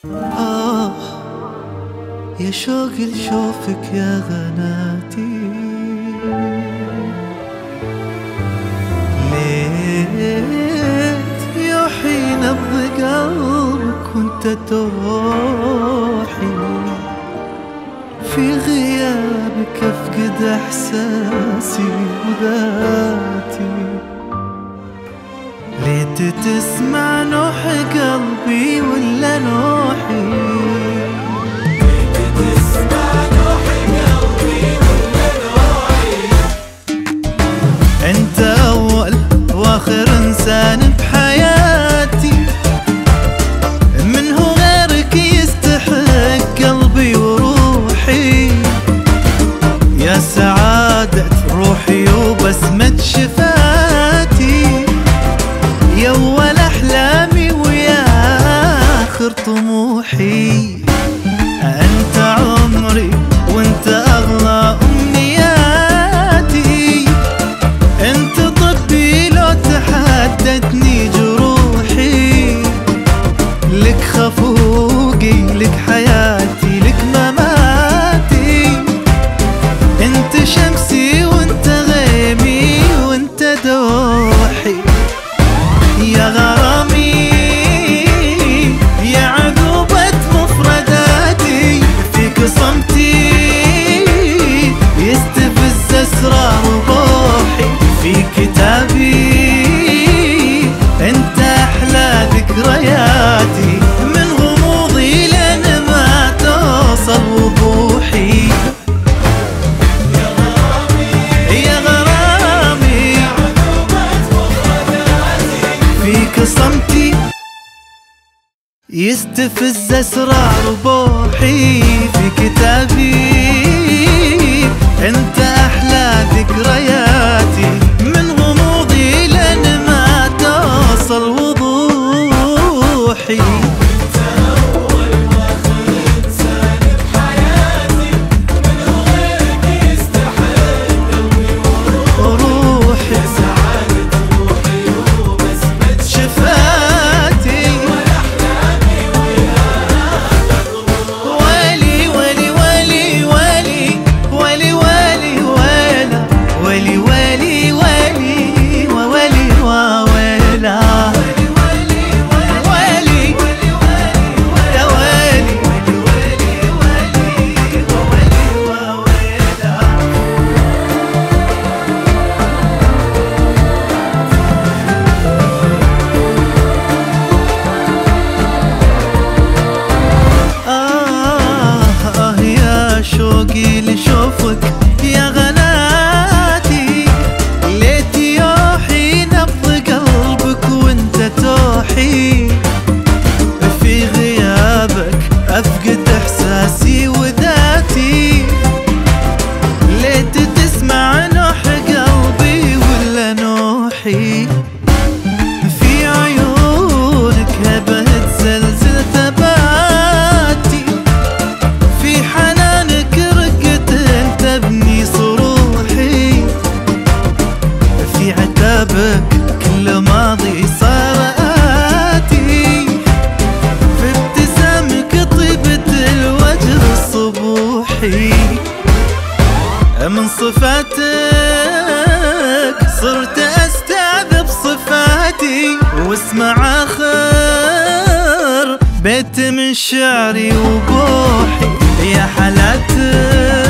يا شوق لشوفك يا غناتي، ليت يوحي نبض قلبك وانت توحي، في غيابك افقد احساسي وذاتي، ليت تسمع نوح قلبي ولا نوحي، انت اول واخر انسان بحياتي، منه غيرك يستحق قلبي وروحي، يا سعادة روحي وبسمة شفاتي، يا اول احلامي ويا اخر طموحي، انت عمري وانت اغلى امنياتي، انت طبي لو تحدتني جروحي، لك خفوقي لك حياتي لك مماتي، انت شمسي وانت غيمي وانت دوحي، يا غرامي يا عذوبة مفرداتي، فيك صمتي يستفز اسرار روحي، في كتابي انت احلى ذكرياتي، من غموضي لين ما توصل وضوحي، يا غرامي يا عذوبة مفرداتي، فيك صمتي يستفز اسرار بوحي، في كتابي انت احلى ذكرياتي، من غموضي لين ما توصل وضوحي، انت اول واخر انسان بحياتي، منه غيرك يستحق قلبي وروحي، يا سعادة روحي وبسمة شفاتي، والاحلامي ويا ويلي ويلي ويلي ويلي ويلي ويلي ويلي ويلي ويلي ويلي وويلا يا شوقي لشوفك يا غناتي، ليت يوحي نبض قلبك وانت توحي، في غيابك افقد احساسي وذاتي، ليت تسمع نوح قلبي ولا نوحي، في عيونك هبة تزلزل ثباتي، في حنانك رقت تبني صروحي، في عتابك كل ماضي صار آتي، في ابتسامك طيبة الوجه الصبوحي، من صفاتك صرت استعذب صفاتي، واسمع اخر بيت من شعري وبوحي، يا حالاتك